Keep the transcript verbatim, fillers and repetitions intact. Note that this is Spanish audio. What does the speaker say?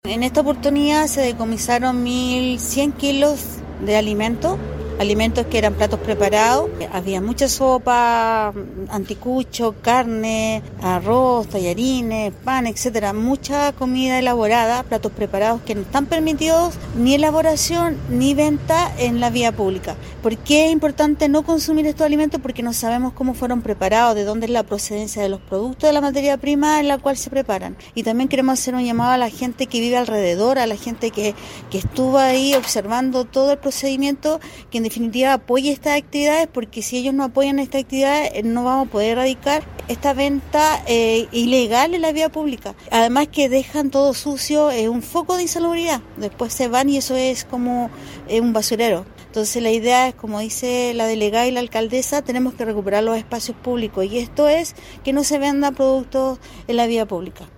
En esta oportunidad se decomisaron mil cien kilos de alimentos, alimentos que eran platos preparados. Había mucha sopa, anticucho, carne, arroz, tallarines, pan, etcétera. Mucha comida elaborada, platos preparados que no están permitidos ni elaboración ni venta en la vía pública. ¿Por qué es importante no consumir estos alimentos? Porque no sabemos cómo fueron preparados, de dónde es la procedencia de los productos de la materia prima en la cual se preparan. Y también queremos hacer un llamado a la gente que vive alrededor, a la gente que, que estuvo ahí observando todo el procedimiento, que en definitiva apoye estas actividades, porque si ellos no apoyan estas actividades no vamos a poder erradicar esta venta eh, ilegal en la vía pública. Además que dejan todo sucio, es eh, un foco de insalubridad, después se van y eso es como eh, un basurero. Entonces la idea es, como dice la delegada y la alcaldesa, tenemos que recuperar los espacios públicos y esto es que no se vendan productos en la vía pública.